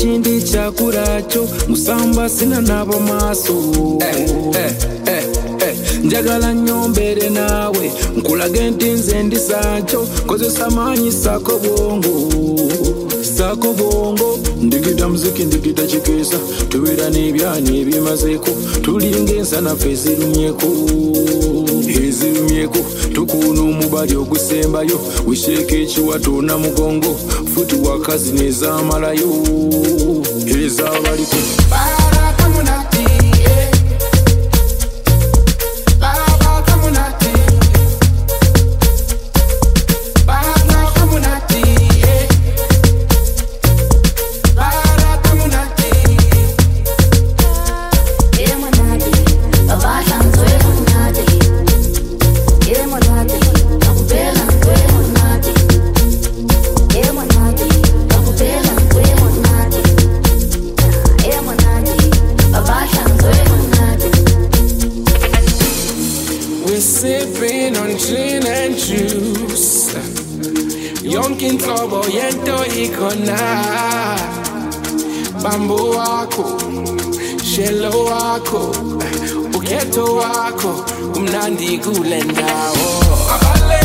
chindi chakuracho musamba sina nabo maso njagala nyombere nawe nkulage nti nze ndi Sancho kozesa maanyi sako bongo ndigida muziki ndigida chikesa tubeera n'ebyani ebimazeeko tulinga ensanafu ezirumyeko tukuuna omubali ogusembayo wisheeka ekiwato na mugongo futi wakazi nezamalayo ezabaliko sipping on gin and juice. Yonkin tobo yento ikona. Bambo wako, shelo wako, uketo wako, umnandi kulenda abale,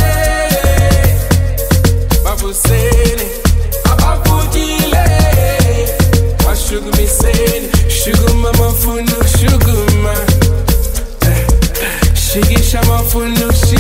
babusene, abafugile. Washugumi sene, shuguma mafuno shuguma. Shigisha mafuno